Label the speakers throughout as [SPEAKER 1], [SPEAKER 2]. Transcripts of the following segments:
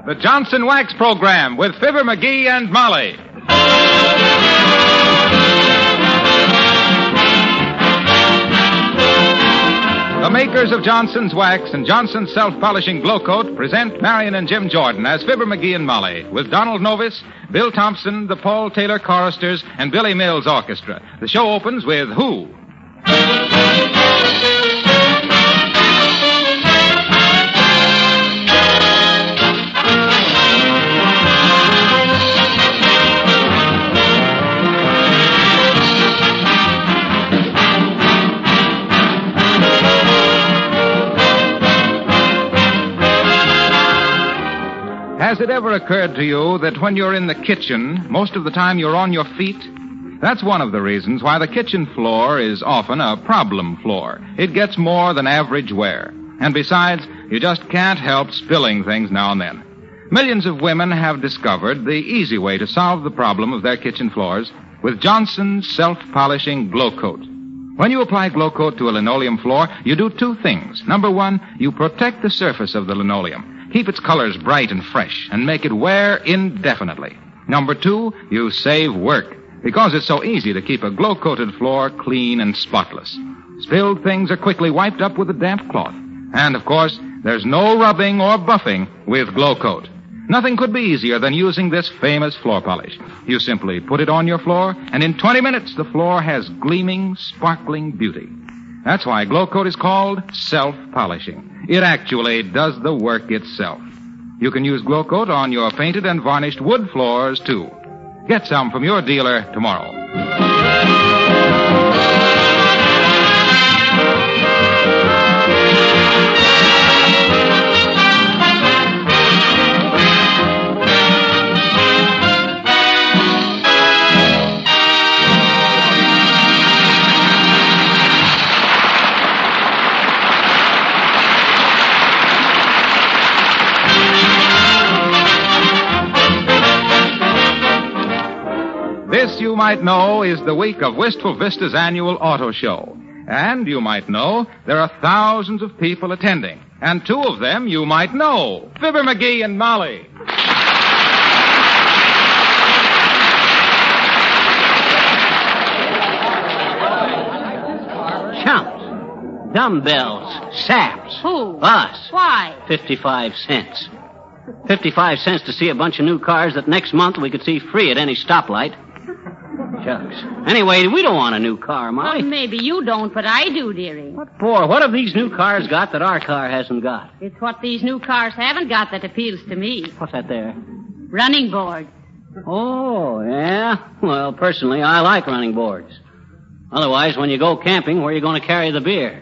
[SPEAKER 1] The Johnson Wax Program with Fibber McGee and Molly. The makers of Johnson's Wax and Johnson's Self-Polishing Glow Coat present Marion and Jim Jordan as Fibber McGee and Molly with Donald Novis, Bill Thompson, the Paul Taylor Choristers, and Billy Mills Orchestra. The show opens with Who? Has it ever occurred to you that when you're in the kitchen, most of the time you're on your feet? That's one of the reasons why the kitchen floor is often a problem floor. It gets more than average wear. And besides, you just can't help spilling things now and then. Millions of women have discovered the easy way to solve the problem of their kitchen floors with Johnson's Self-Polishing Glow Coat. When you apply Glow Coat to a linoleum floor, you do two things. Number one, you protect the surface of the linoleum. Keep its colors bright and fresh and make it wear indefinitely. Number two, you save work because it's so easy to keep a glow-coated floor clean and spotless. Spilled things are quickly wiped up with a damp cloth. And, of course, there's no rubbing or buffing with Glow Coat. Nothing could be easier than using this famous floor polish. You simply put it on your floor, and in 20 minutes the floor has gleaming, sparkling beauty. That's why Glow Coat is called self-polishing. It actually does the work itself. You can use Glow Coat on your painted and varnished wood floors, too. Get some from your dealer tomorrow. This, you might know, is the week of Wistful Vista's annual auto show. And you might know there are thousands of people attending. And two of them you might know. Fibber McGee and Molly.
[SPEAKER 2] Chumps. Dumbbells. Saps.
[SPEAKER 3] Who?
[SPEAKER 2] Us.
[SPEAKER 3] Why?
[SPEAKER 2] 55 cents. 55 cents to see a bunch of new cars that next month we could see free at any stoplight. Shucks. Anyway, we don't want a new car, Molly.
[SPEAKER 3] Well, maybe you don't, but I do, dearie.
[SPEAKER 2] What for? What have these new cars got that our car hasn't got?
[SPEAKER 3] It's what these new cars haven't got that appeals to me.
[SPEAKER 2] What's that there?
[SPEAKER 3] Running boards.
[SPEAKER 2] Oh, yeah? Well, personally, I like running boards. Otherwise, when you go camping, where are you going to carry the beer?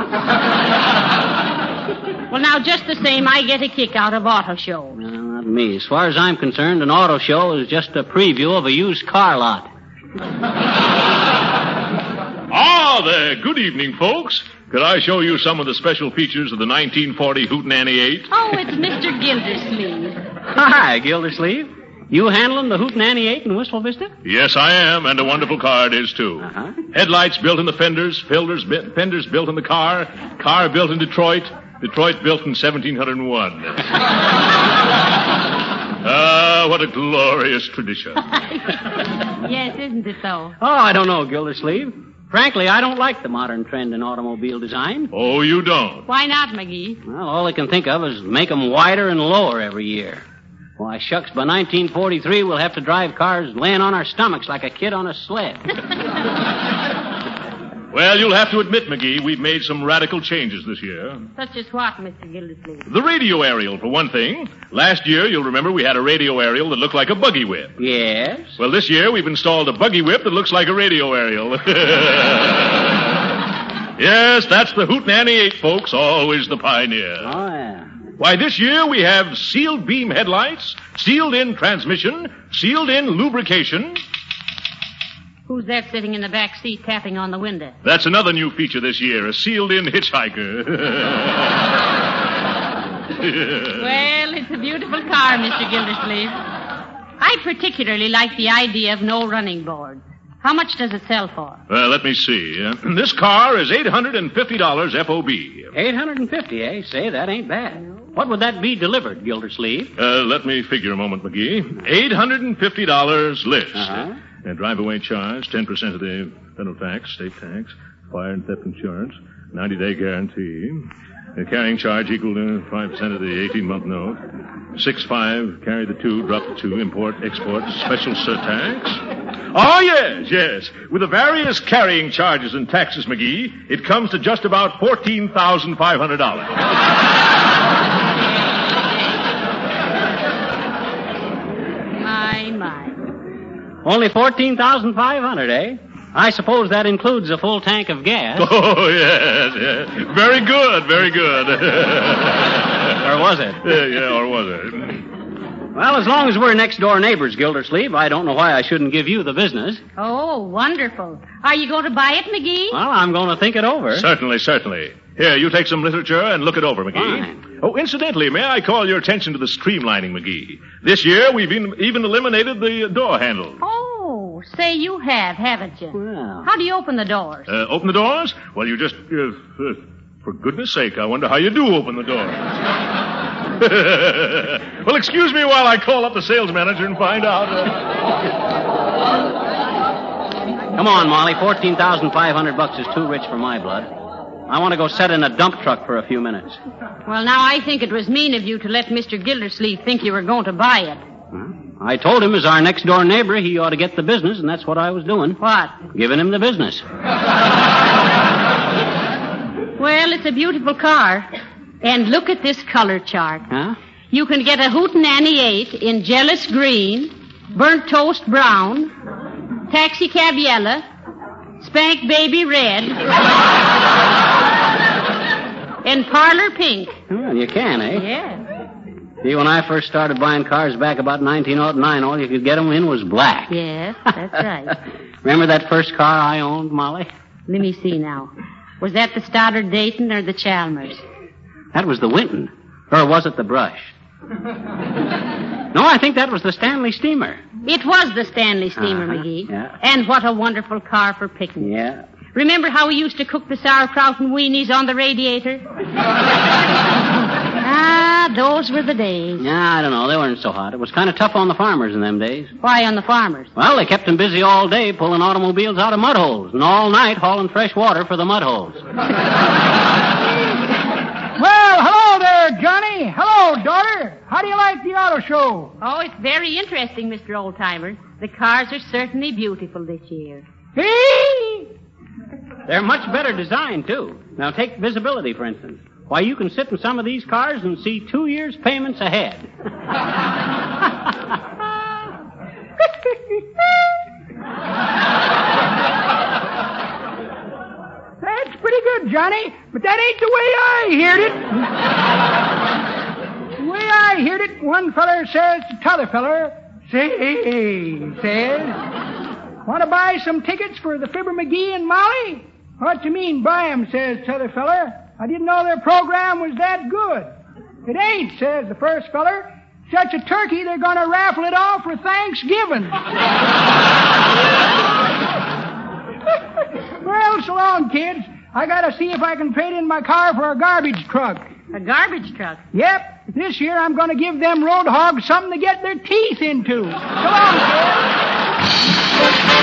[SPEAKER 3] Well, now, just the same, I get a kick out of auto shows.
[SPEAKER 2] No, not me. As far as I'm concerned, an auto show is just a preview of a used car lot.
[SPEAKER 4] Ah, there. Good evening, folks. Could I show you some of the special features of the 1940 Hootenanny 8?
[SPEAKER 3] Oh, it's Mr. Gildersleeve.
[SPEAKER 2] Hi, Gildersleeve. You handling the Hootenanny 8 in Wistful Vista?
[SPEAKER 4] Yes, I am, and a wonderful car it is, too.
[SPEAKER 2] Uh-huh.
[SPEAKER 4] Headlights built in the fenders built in the car built in Detroit built in 1701. Ah, what a glorious tradition.
[SPEAKER 3] Yes, isn't it, though?
[SPEAKER 2] Oh, I don't know, Gildersleeve. Frankly, I don't like the modern trend in automobile design.
[SPEAKER 4] Oh, you don't?
[SPEAKER 3] Why not, McGee?
[SPEAKER 2] Well, all I can think of is make them wider and lower every year. Why, shucks, by 1943, we'll have to drive cars laying on our stomachs like a kid on a sled.
[SPEAKER 4] Well, you'll have to admit, McGee, we've made some radical changes this year.
[SPEAKER 3] Such as what, Mr. Gildersleeve?
[SPEAKER 4] The radio aerial, for one thing. Last year, you'll remember, we had a radio aerial that looked like a buggy whip.
[SPEAKER 2] Yes?
[SPEAKER 4] Well, this year, we've installed a buggy whip that looks like a radio aerial. Yes, that's the Hootenanny 8, folks, always the pioneer.
[SPEAKER 2] Oh, yeah.
[SPEAKER 4] Why, this year we have sealed beam headlights, sealed-in transmission, sealed-in lubrication.
[SPEAKER 3] Who's that sitting in the back seat tapping on the window?
[SPEAKER 4] That's another new feature this year, a sealed-in hitchhiker.
[SPEAKER 3] Well, it's a beautiful car, Mr. Gildersleeve. I particularly like the idea of no running boards. How much does it sell for?
[SPEAKER 4] Well, let me see. This car is $850 FOB.
[SPEAKER 2] $850, eh? Say, that ain't bad. What would that be delivered, Gildersleeve?
[SPEAKER 4] Let me figure a moment, McGee. $850 list.
[SPEAKER 2] Uh-huh.
[SPEAKER 4] Driveway charge, 10% of the federal tax, state tax, fire and theft insurance, 90-day guarantee. The carrying charge equal to 5% of the 18-month note. 6.5, carry the 2, drop the 2, import, export, special surtax. Oh, yes. With the various carrying charges and taxes, McGee, it comes to just about $14,500.
[SPEAKER 3] My.
[SPEAKER 2] Only $14,500, eh? I suppose that includes a full tank of gas.
[SPEAKER 4] Oh, yes. Very good.
[SPEAKER 2] Or was it?
[SPEAKER 4] Or was it?
[SPEAKER 2] Well, as long as we're next-door neighbors, Gildersleeve, I don't know why I shouldn't give you the business.
[SPEAKER 3] Oh, wonderful. Are you going to buy it, McGee?
[SPEAKER 2] Well, I'm going to think it over.
[SPEAKER 4] Certainly. Here, you take some literature and look it over, McGee.
[SPEAKER 2] Fine.
[SPEAKER 4] Oh, incidentally, may I call your attention to the streamlining, McGee? This year, we've even eliminated the door handle.
[SPEAKER 3] Oh, say you have, haven't you?
[SPEAKER 2] Well.
[SPEAKER 3] How do you open the doors?
[SPEAKER 4] Open the doors? Well, you just... for goodness sake, I wonder how you do open the doors. Well, excuse me while I call up the sales manager and find out.
[SPEAKER 2] Come on, Molly. $14,500 is too rich for my blood. I want to go set in a dump truck for a few minutes.
[SPEAKER 3] Well, now, I think it was mean of you to let Mr. Gildersleeve think you were going to buy it.
[SPEAKER 2] I told him as our next-door neighbor he ought to get the business, and that's what I was doing.
[SPEAKER 3] What?
[SPEAKER 2] Giving him the business.
[SPEAKER 3] Well, it's a beautiful car. And look at this color chart.
[SPEAKER 2] Huh?
[SPEAKER 3] You can get a Hootenanny 8 in jealous green, burnt toast brown, taxi cab yellow, spank baby red, and parlor pink.
[SPEAKER 2] Well, you can, eh?
[SPEAKER 3] Yeah.
[SPEAKER 2] See, when I first started buying cars back about 1909, all you could get them in was black.
[SPEAKER 3] Yes, that's right.
[SPEAKER 2] Remember that first car I owned, Molly?
[SPEAKER 3] Let me see now. Was that the Stoddard Dayton or the Chalmers?
[SPEAKER 2] That was the Winton. Or was it the Brush? No, I think that was the Stanley Steamer.
[SPEAKER 3] It was the Stanley Steamer, McGee.
[SPEAKER 2] Yeah.
[SPEAKER 3] And what a wonderful car for picnics.
[SPEAKER 2] Yeah.
[SPEAKER 3] Remember how we used to cook the sauerkraut and weenies on the radiator? Those were the days.
[SPEAKER 2] Yeah, I don't know. They weren't so hot. It was kind of tough on the farmers in them days.
[SPEAKER 3] Why on the farmers?
[SPEAKER 2] Well, they kept them busy all day pulling automobiles out of mud holes and all night hauling fresh water for the mud holes.
[SPEAKER 5] Well, hello there, Johnny. Hello, daughter. How do you like the auto show?
[SPEAKER 3] Oh, it's very interesting, Mr. Oldtimer. The cars are certainly beautiful this year.
[SPEAKER 5] Hey!
[SPEAKER 2] They're much better designed, too. Now, take visibility, for instance. Why, you can sit in some of these cars and see 2 years' payments ahead.
[SPEAKER 5] That's pretty good, Johnny, but that ain't the way I heard it. The way I heard it, one feller says to t'other feller, says, want to buy some tickets for the Fibber McGee and Molly? What do you mean buy 'em, says t'other feller. I didn't know their program was that good. It ain't, says the first feller. Such a turkey, they're going to raffle it off for Thanksgiving. Well, so long, kids. I got to see if I can trade in my car for a garbage truck.
[SPEAKER 3] A garbage truck?
[SPEAKER 5] Yep. This year I'm going to give them road hogs something to get their teeth into. So long, kids.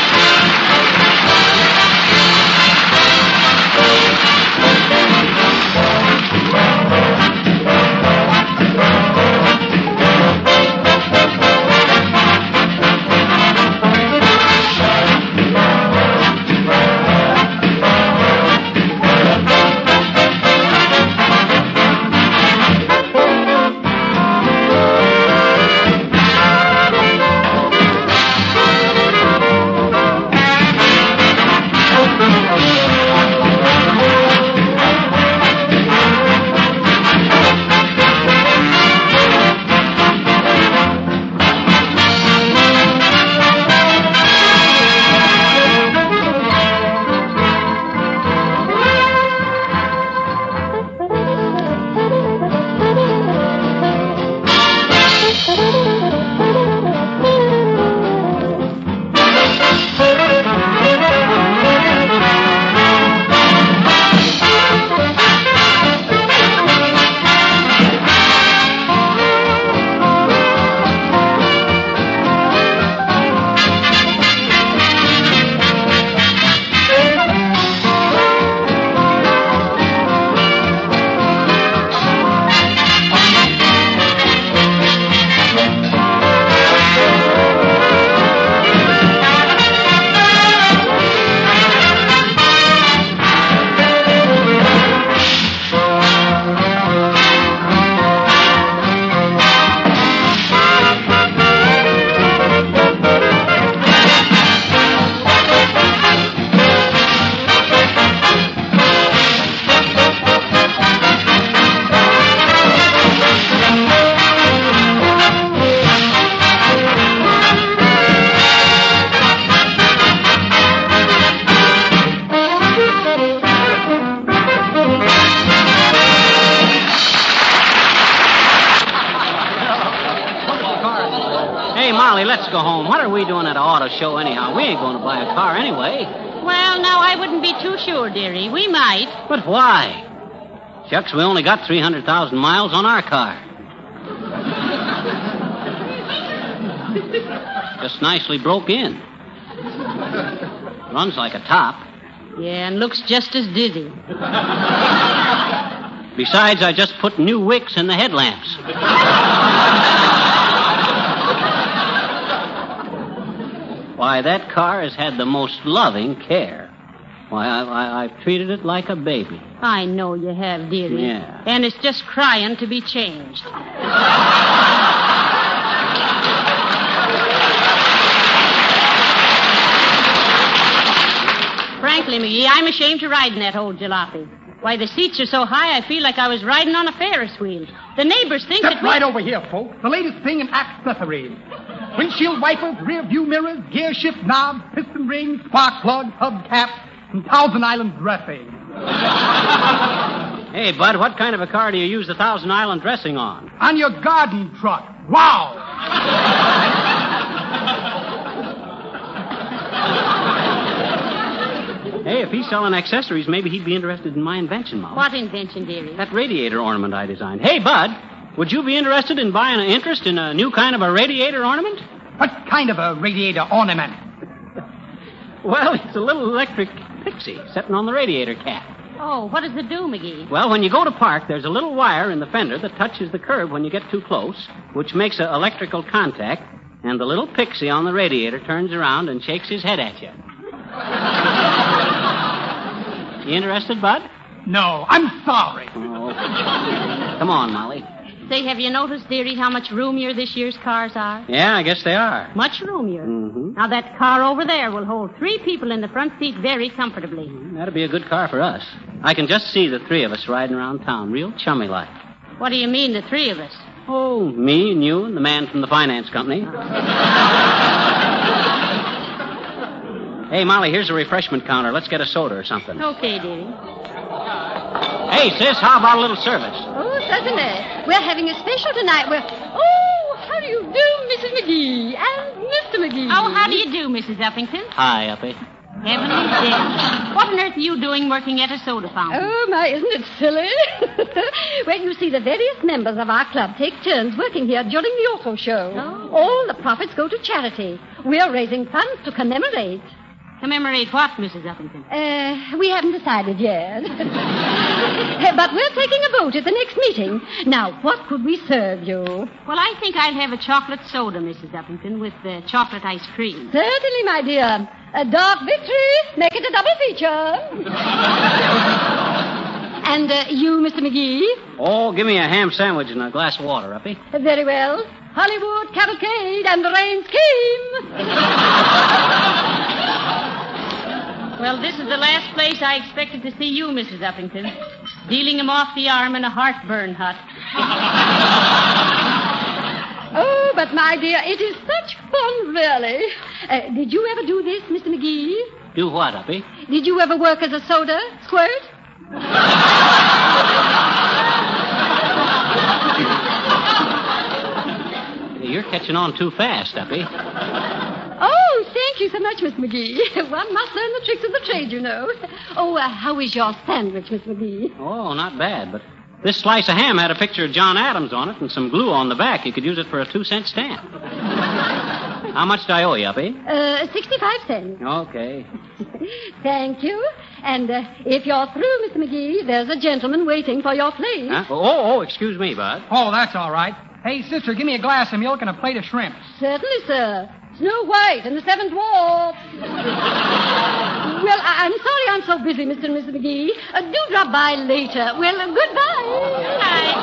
[SPEAKER 2] Hey, Molly, let's go home. What are we doing at an auto show anyhow? We ain't going to buy a car anyway.
[SPEAKER 3] Well, now, I wouldn't be too sure, dearie. We might.
[SPEAKER 2] But why? Shucks, we only got 300,000 miles on our car. Just nicely broke in. Runs like a top.
[SPEAKER 3] Yeah, and looks just as dizzy.
[SPEAKER 2] Besides, I just put new wicks in the headlamps. Why, that car has had the most loving care. Why, I've treated it like a baby.
[SPEAKER 3] I know you have, dearie.
[SPEAKER 2] Yeah.
[SPEAKER 3] And it's just crying to be changed. Frankly, McGee, I'm ashamed to ride in that old jalopy. Why, the seats are so high, I feel like I was riding on a Ferris wheel. The neighbors think
[SPEAKER 6] Step
[SPEAKER 3] that
[SPEAKER 6] right over here, folks. The latest thing in accessories. Windshield wipers, rear view mirrors, gear shift knobs, piston rings, spark plugs, hubcaps, and Thousand Island dressing.
[SPEAKER 2] Hey, Bud, what kind of a car do you use the Thousand Island dressing on?
[SPEAKER 6] On your garden truck. Wow!
[SPEAKER 2] Hey, if he's selling accessories, maybe he'd be interested in my invention, Mom.
[SPEAKER 3] What invention, dearie?
[SPEAKER 2] That radiator ornament I designed. Hey, Bud, would you be interested in buying an interest in a new kind of a radiator ornament?
[SPEAKER 6] What kind of a radiator ornament?
[SPEAKER 2] Well, it's a little electric pixie sitting on the radiator cap.
[SPEAKER 3] Oh, what does it do, McGee?
[SPEAKER 2] Well, when you go to park, there's a little wire in the fender that touches the curb when you get too close, which makes an electrical contact, and the little pixie on the radiator turns around and shakes his head at you. You interested, Bud?
[SPEAKER 6] No, I'm sorry.
[SPEAKER 2] Oh. Come on, Molly.
[SPEAKER 3] Say, have you noticed, dearie, how much roomier this year's cars are?
[SPEAKER 2] Yeah, I guess they are.
[SPEAKER 3] Much roomier.
[SPEAKER 2] Mm-hmm.
[SPEAKER 3] Now, that car over there will hold 3 people in the front seat very comfortably.
[SPEAKER 2] That'd be a good car for us. I can just see the 3 of us riding around town, real chummy-like.
[SPEAKER 3] What do you mean, the 3 of us?
[SPEAKER 2] Oh, me and you and the man from the finance company. Hey, Molly, here's a refreshment counter. Let's get a soda or something.
[SPEAKER 3] Okay, dearie.
[SPEAKER 2] Hey, sis, how about a little service?
[SPEAKER 7] Oh, certainly. We're having a special tonight. Oh, how do you do, Mrs. McGee and Mr. McGee?
[SPEAKER 3] Oh, how do you do, Mrs. Uppington?
[SPEAKER 2] Hi, Uppy.
[SPEAKER 3] Heavenly death. What on earth are you doing working at a soda fountain?
[SPEAKER 7] Oh, my, isn't it silly? Well, you see, the various members of our club take turns working here during the auto show.
[SPEAKER 3] Oh.
[SPEAKER 7] All the profits go to charity. We're raising funds to commemorate.
[SPEAKER 3] Commemorate what, Mrs. Uppington?
[SPEAKER 7] We haven't decided yet. But we're taking a vote at the next meeting. Now, what could we serve you?
[SPEAKER 3] Well, I think I'll have a chocolate soda, Mrs. Uppington, with chocolate ice cream.
[SPEAKER 7] Certainly, my dear. A dark victory. Make it a double feature. And you, Mr. McGee?
[SPEAKER 2] Oh, give me a ham sandwich and a glass of water, Uppy.
[SPEAKER 7] Very well. Hollywood cavalcade and the rains came.
[SPEAKER 3] Well, this is the last place I expected to see you, Mrs. Uppington. Dealing him off the arm in a heartburn hut.
[SPEAKER 7] Oh, but my dear, it is such fun, really. Did you ever do this, Mr. McGee?
[SPEAKER 2] Do what, Uppy?
[SPEAKER 7] Did you ever work as a soda squirt?
[SPEAKER 2] You're catching on too fast, Uppy.
[SPEAKER 7] Oh, thank you so much, Miss McGee. One must learn the tricks of the trade, you know. Oh, how is your sandwich, Miss McGee?
[SPEAKER 2] Oh, not bad, but this slice of ham had a picture of John Adams on it and some glue on the back. You could use it for a 2-cent stamp. How much do I owe you, Uppy?
[SPEAKER 7] 65 cents.
[SPEAKER 2] Okay.
[SPEAKER 7] Thank you. And if you're through, Mr. McGee, there's a gentleman waiting for your place.
[SPEAKER 2] Huh? Oh, excuse me, Bud.
[SPEAKER 6] Oh, that's all right. Hey, sister, give me a glass of milk and a plate of shrimp.
[SPEAKER 7] Certainly, sir. Snow White and the Seven Dwarfs. Well, I'm sorry I'm so busy, Mr. and Mrs. McGee. Do drop by later. Well, goodbye.
[SPEAKER 3] Bye.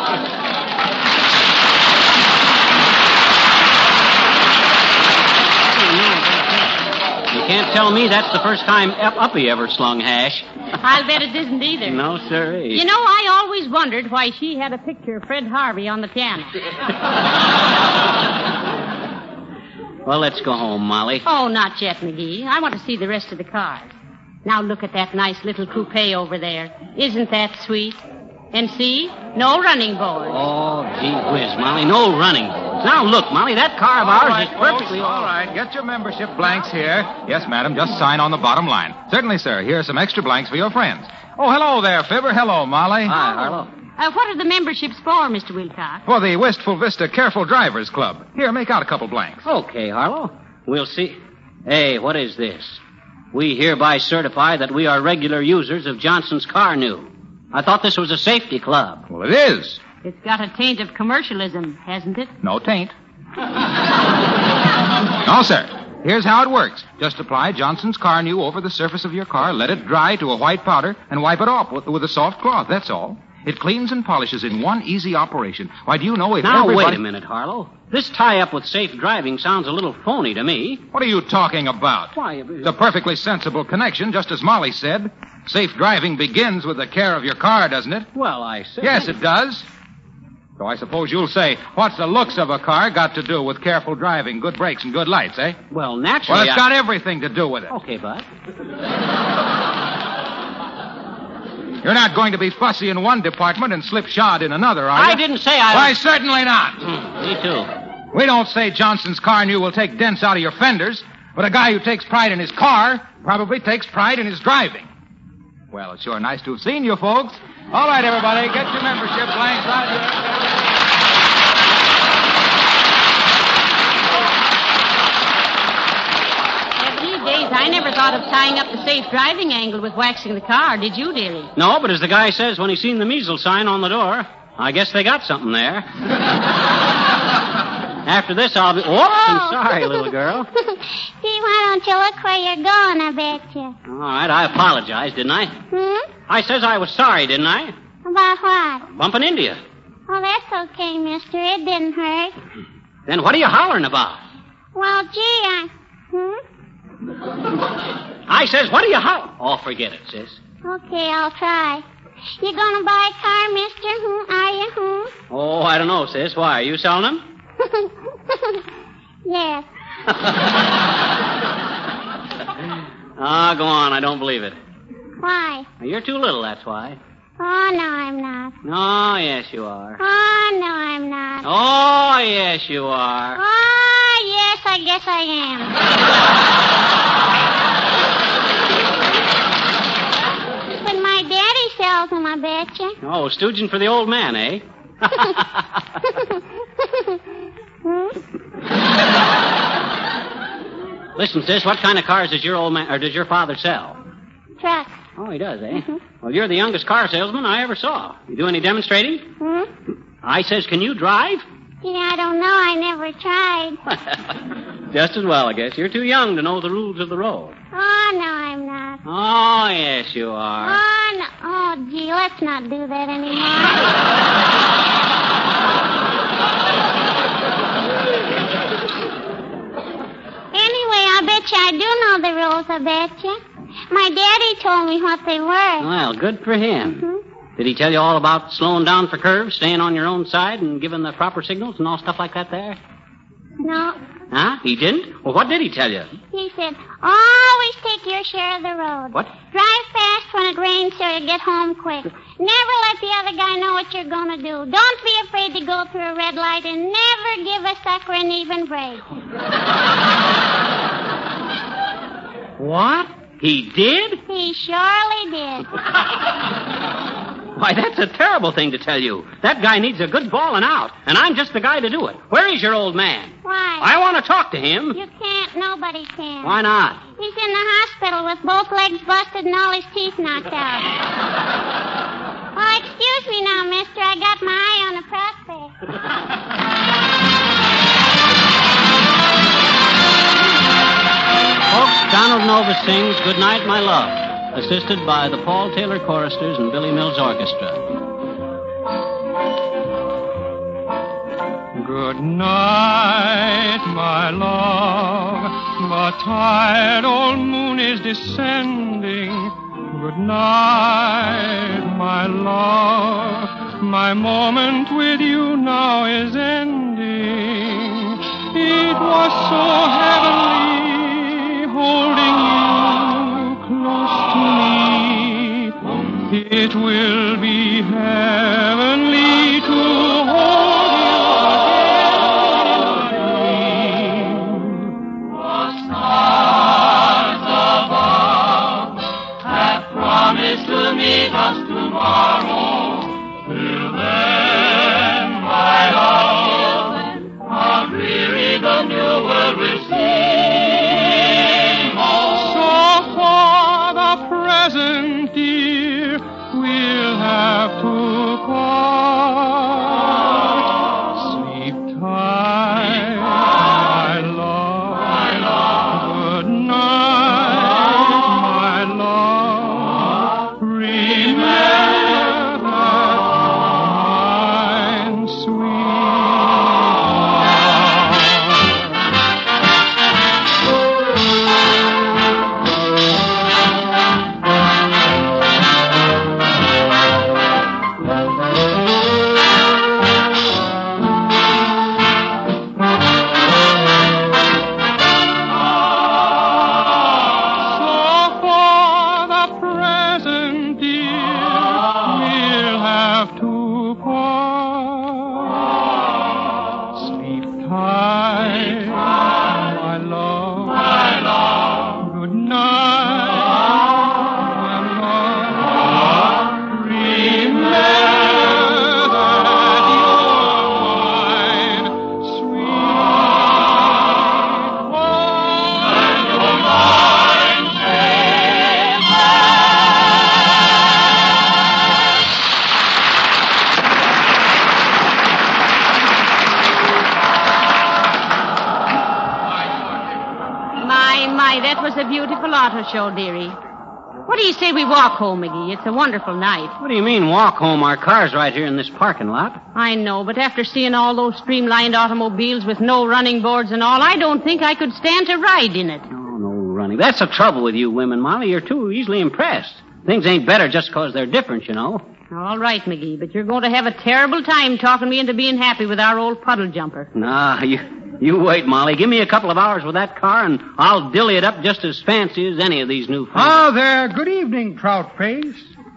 [SPEAKER 2] You can't tell me that's the first time Uppy ever slung hash.
[SPEAKER 3] I'll bet it isn't either.
[SPEAKER 2] No, sir.
[SPEAKER 3] You know, I always wondered why she had a picture of Fred Harvey on the piano.
[SPEAKER 2] Well, let's go home, Molly.
[SPEAKER 3] Oh, not yet, McGee. I want to see the rest of the cars. Now look at that nice little coupe over there. Isn't that sweet? And see? No running board.
[SPEAKER 2] Oh, gee whiz, Molly. No running board. Now, look, Molly, that car of ours is perfectly
[SPEAKER 1] all right. Get your membership blanks here. Yes, madam, just sign on the bottom line. Certainly, sir. Here are some extra blanks for your friends. Oh, hello there, Fibber. Hello, Molly.
[SPEAKER 2] Hi, Harlow.
[SPEAKER 3] What are the memberships for, Mr. Wilcox?
[SPEAKER 1] For the Wistful Vista Careful Drivers Club. Here, make out a couple blanks.
[SPEAKER 2] Okay, Harlow. We'll see. Hey, what is this? We hereby certify that we are regular users of Johnson's Car New. I thought this was a safety club.
[SPEAKER 1] Well, it is.
[SPEAKER 3] It's got a taint of commercialism, hasn't it?
[SPEAKER 1] No taint. No, sir. Here's how it works. Just apply Johnson's Car New over the surface of your car, let it dry to a white powder, and wipe it off with a soft cloth. That's all. It cleans and polishes in one easy operation. Why, do you know if
[SPEAKER 2] Now,
[SPEAKER 1] everybody...
[SPEAKER 2] wait a minute, Harlow. This tie-up with safe driving sounds a little phony to me.
[SPEAKER 1] What are you talking about?
[SPEAKER 2] Why,
[SPEAKER 1] It's a perfectly sensible connection, just as Molly said. Safe driving begins with the care of your car, doesn't it?
[SPEAKER 2] well, I said...
[SPEAKER 1] Yes, it does. So I suppose you'll say, what's the looks of a car got to do with careful driving, good brakes, and good lights, eh?
[SPEAKER 2] Well, naturally,
[SPEAKER 1] Well, it's got everything to do with it.
[SPEAKER 2] Okay, Bud.
[SPEAKER 1] You're not going to be fussy in one department and slipshod in another, are you?
[SPEAKER 2] I didn't say I...
[SPEAKER 1] Why, certainly not.
[SPEAKER 2] Me too.
[SPEAKER 1] We don't say Johnson's Car New will take dents out of your fenders, but a guy who takes pride in his car probably takes pride in his driving. Well, it's sure nice to have seen you folks. All right, everybody, get your membership blanks out here.
[SPEAKER 3] These days, I never thought of tying up the safe driving angle with waxing the car. Did you, dearie?
[SPEAKER 2] No, but as the guy says when he seen the measles sign on the door, I guess they got something there. After this, I'll be... Whoops, I'm sorry, little girl.
[SPEAKER 8] Gee, why don't you look where you're going, I bet you.
[SPEAKER 2] All right, I apologize, didn't I? I says I was sorry, didn't I?
[SPEAKER 8] About what?
[SPEAKER 2] Bumping into you.
[SPEAKER 8] Oh, that's okay, mister. It didn't hurt.
[SPEAKER 2] Then what are you hollering about?
[SPEAKER 8] Well, gee,
[SPEAKER 2] I says, what are you hollering? Oh, forget it, sis.
[SPEAKER 8] Okay, I'll try. You gonna buy a car, mister? Are you?
[SPEAKER 2] Oh, I don't know, sis. Why, are you selling them?
[SPEAKER 8] Yes.
[SPEAKER 2] Go on. I don't believe it.
[SPEAKER 8] Why?
[SPEAKER 2] You're too little, that's why.
[SPEAKER 8] Oh, no, I'm not.
[SPEAKER 2] Oh, yes, you are.
[SPEAKER 8] Oh, no, I'm not.
[SPEAKER 2] Oh, yes, you are.
[SPEAKER 8] Oh, yes, I guess I am. But my daddy sells them, I bet you.
[SPEAKER 2] Oh, stooging for the old man, eh? Listen, sis, what kind of cars does your old man, or does your father sell?
[SPEAKER 8] Trucks.
[SPEAKER 2] Oh, he does, eh? Well, you're the youngest car salesman I ever saw. You do any demonstrating? I says, can you drive?
[SPEAKER 8] Yeah, I don't know. I never tried.
[SPEAKER 2] Just as well, I guess. You're too young to know the rules of the road.
[SPEAKER 8] Oh, no, I'm not.
[SPEAKER 2] Oh, yes, you are.
[SPEAKER 8] Oh, no. Oh, gee, let's not do that anymore. Anyway, I bet you I do know the rules, I bet you. My daddy told me what they were.
[SPEAKER 2] Well, good for him. Did he tell you all about slowing down for curves, staying on your own side, and giving the proper signals and all stuff like that there?
[SPEAKER 8] No.
[SPEAKER 2] Huh? He didn't? Well, what did he tell you?
[SPEAKER 8] He said, always take your share of the road.
[SPEAKER 2] What?
[SPEAKER 8] Drive fast when it rains so you get home quick. Never let the other guy know what you're going to do. Don't be afraid to go through a red light, and never give a sucker an even break.
[SPEAKER 2] What? He did?
[SPEAKER 8] He surely did.
[SPEAKER 2] Why, that's a terrible thing to tell you. That guy needs a good bawling out, and I'm just the guy to do it. Where is your old man?
[SPEAKER 8] Why?
[SPEAKER 2] I want to talk to him.
[SPEAKER 8] You can't. Nobody can.
[SPEAKER 2] Why not?
[SPEAKER 8] He's in the hospital with both legs busted and all his teeth knocked out. Oh, excuse me now, mister. I got my eye on a prospect.
[SPEAKER 2] Folks, Donald Nova sings Good Night, My Love, assisted by the Paul Taylor Choristers and Billy Mills Orchestra.
[SPEAKER 9] Good night, my love. The tired old moon is descending. Good night, my love. My moment with you now is ending. It was so heavenly holding you close to me. It will be heavenly to hold you again. the new world will sing. So for the present, dear, we'll have to part. Sleep tight, my love. Good night, my love. Remember that mine
[SPEAKER 3] That was a beautiful auto show, dearie. What do you say we walk home, McGee? It's a wonderful night.
[SPEAKER 2] What do you mean, walk home? Our car's right here in this parking lot.
[SPEAKER 3] I know, but after seeing all those streamlined automobiles with no running boards and all, I don't think I could stand to ride in it.
[SPEAKER 2] No running. That's the trouble with you women, Molly. You're too easily impressed. Things ain't better just 'cause they're different, you know.
[SPEAKER 3] All right, McGee, but you're going to have a terrible time talking me into being happy with our old puddle jumper.
[SPEAKER 2] Nah, you wait, Molly. Give me a couple of hours with that car, and I'll dilly it up just as fancy as any of these new friends.
[SPEAKER 5] Ah, there. Good evening, Trout Face.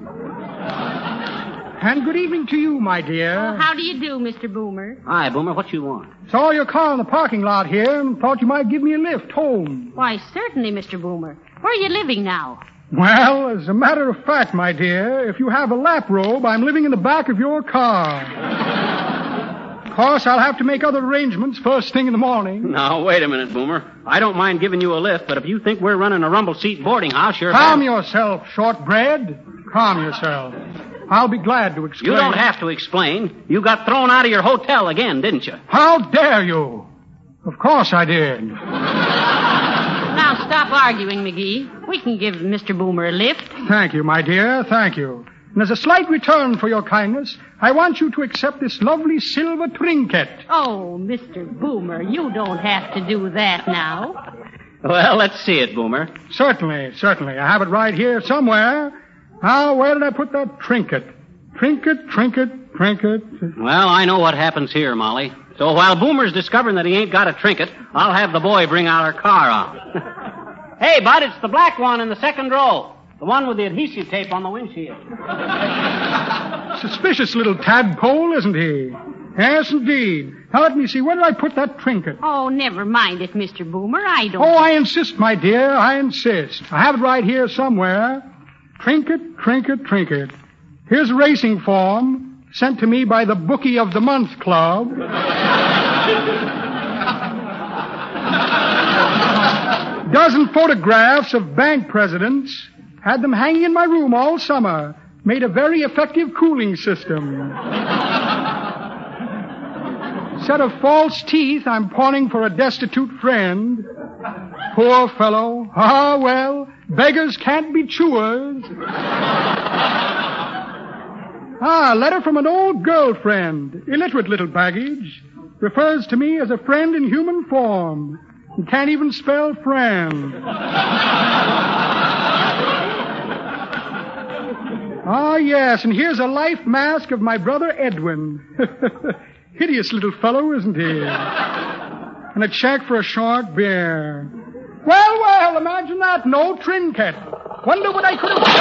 [SPEAKER 5] And good evening to you, my dear.
[SPEAKER 3] Oh, how do you do, Mr. Boomer?
[SPEAKER 2] Hi, Boomer. What you want?
[SPEAKER 5] Saw your car in the parking lot here and thought you might give me a lift home.
[SPEAKER 3] Why, certainly, Mr. Boomer. Where are you living now?
[SPEAKER 5] Well, as a matter of fact, my dear, if you have a lap robe, I'm living in the back of your car. Of course, I'll have to make other arrangements first thing in the morning.
[SPEAKER 2] Now, wait a minute, Boomer. I don't mind giving you a lift, but if you think we're running a rumble seat boarding house, you're...
[SPEAKER 5] Calm yourself, shortbread. Calm yourself. I'll be glad to explain.
[SPEAKER 2] You don't have to explain. You got thrown out of your hotel again, didn't you?
[SPEAKER 5] How dare you? Of course I did.
[SPEAKER 3] Now, stop arguing, McGee. We can give Mr. Boomer a lift.
[SPEAKER 5] Thank you, my dear. Thank you. And as a slight return for your kindness, I want you to accept this lovely silver trinket.
[SPEAKER 3] Oh, Mr. Boomer, you don't have to do that now.
[SPEAKER 2] Well, let's see it, Boomer.
[SPEAKER 5] Certainly. I have it right here somewhere. Now, where did I put that trinket? Trinket.
[SPEAKER 2] Well, I know what happens here, Molly. So while Boomer's discovering that he ain't got a trinket, I'll have the boy bring out our car out. Hey, Bud, it's the black one in the second row. The one with the adhesive tape on the windshield.
[SPEAKER 5] Suspicious little tadpole, isn't he? Yes, indeed. Now, let me see. Where did I put that trinket?
[SPEAKER 3] Oh, never mind it, Mr. Boomer. I don't...
[SPEAKER 5] Oh, I insist, my dear. I insist. I have it right here somewhere. Trinket. Here's a racing form sent to me by the Bookie of the Month Club. Dozen photographs of bank presidents. Had them hanging in my room all summer. Made a very effective cooling system. Set of false teeth I'm pawning for a destitute friend. Poor fellow. Ah, well, beggars can't be chewers. A letter from an old girlfriend. Illiterate little baggage. Refers to me as a friend in human form. And can't even spell friend. Ah, yes, and here's a life mask of my brother Edwin. Hideous little fellow, isn't he? And a check for a short beer. Well, imagine that. No trinket. Wonder what I could have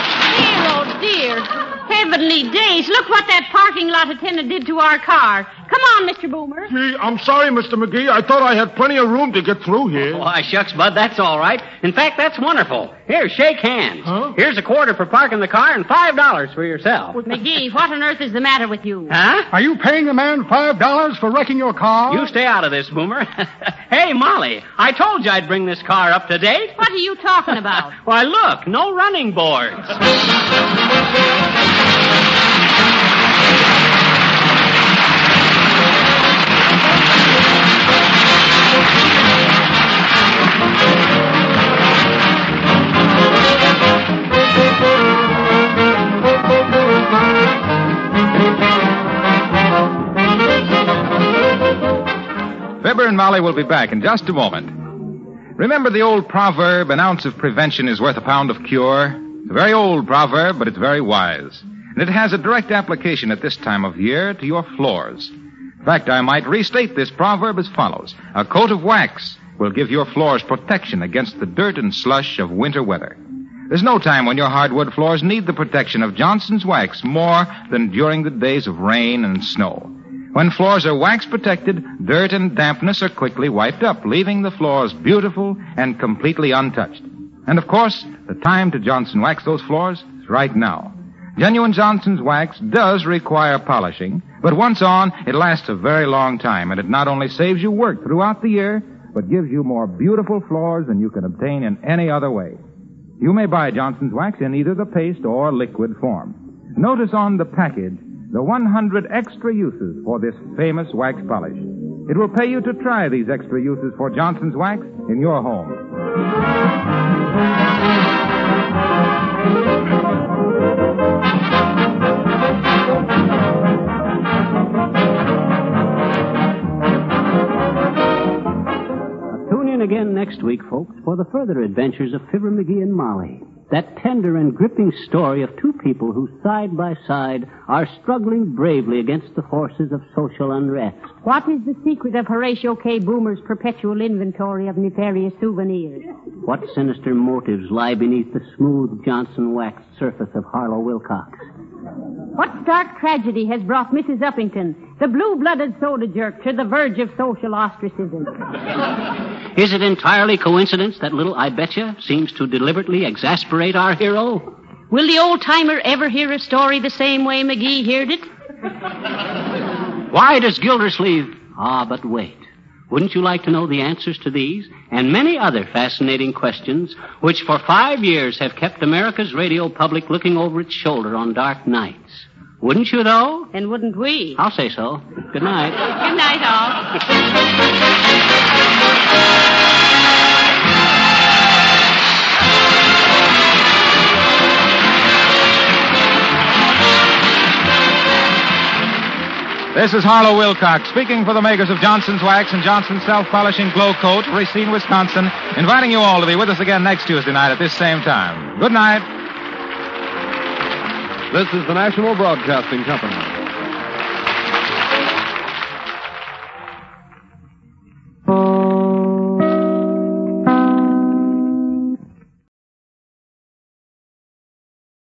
[SPEAKER 5] done.
[SPEAKER 3] Dear, oh, dear. Heavenly days. Look what that parking lot attendant did to our car. Come on, Mr. Boomer.
[SPEAKER 10] Gee, I'm sorry, Mr. McGee. I thought I had plenty of room to get through here.
[SPEAKER 2] Why, shucks, Bud, that's all right. In fact, that's wonderful. Here, shake hands.
[SPEAKER 10] Huh?
[SPEAKER 2] Here's $25 for parking the car and $5 for yourself.
[SPEAKER 3] McGee, what on earth is the matter with you?
[SPEAKER 2] Huh?
[SPEAKER 6] Are you paying the man $5 for wrecking your car?
[SPEAKER 2] You stay out of this, Boomer. Hey, Molly, I told you I'd bring this car up to date.
[SPEAKER 3] What are you talking about?
[SPEAKER 2] Why, look, no running boards.
[SPEAKER 1] Fibber and Molly will be back in just a moment. Remember the old proverb, an ounce of prevention is worth a pound of cure? It's a very old proverb, but it's very wise. And it has a direct application at this time of year to your floors. In fact, I might restate this proverb as follows. A coat of wax will give your floors protection against the dirt and slush of winter weather. There's no time when your hardwood floors need the protection of Johnson's Wax more than during the days of rain and snow. When floors are wax protected, dirt and dampness are quickly wiped up, leaving the floors beautiful and completely untouched. And of course, the time to Johnson Wax those floors is right now. Genuine Johnson's Wax does require polishing, but once on, it lasts a very long time, and it not only saves you work throughout the year, but gives you more beautiful floors than you can obtain in any other way. You may buy Johnson's Wax in either the paste or liquid form. Notice on the package the 100 extra uses for this famous wax polish. It will pay you to try these extra uses for Johnson's Wax in your home.
[SPEAKER 2] Tune in again next week, folks, for the further adventures of Fibber McGee and Molly. That tender and gripping story of two people who, side by side, are struggling bravely against the forces of social unrest.
[SPEAKER 3] What is the secret of Horatio K. Boomer's perpetual inventory of nefarious souvenirs?
[SPEAKER 2] What sinister motives lie beneath the smooth Johnson Wax surface of Harlow Wilcox?
[SPEAKER 3] What stark tragedy has brought Mrs. Uppington, the blue-blooded soda jerk, to the verge of social ostracism?
[SPEAKER 2] Is it entirely coincidence that little I Betcha seems to deliberately exasperate our hero?
[SPEAKER 3] Will the old-timer ever hear a story the same way McGee heard it?
[SPEAKER 2] Why does Gildersleeve... Ah, but wait. Wouldn't you like to know the answers to these and many other fascinating questions which for 5 years have kept America's radio public looking over its shoulder on dark nights? Wouldn't you, though?
[SPEAKER 3] And wouldn't we?
[SPEAKER 2] I'll say so. Good night.
[SPEAKER 3] Good night, all.
[SPEAKER 1] This is Harlow Wilcox speaking for the makers of Johnson's Wax and Johnson's Self-Polishing Glow Coat, Racine, Wisconsin, inviting you all to be with us again next Tuesday night at this same time. Good night.
[SPEAKER 11] This is the National Broadcasting Company.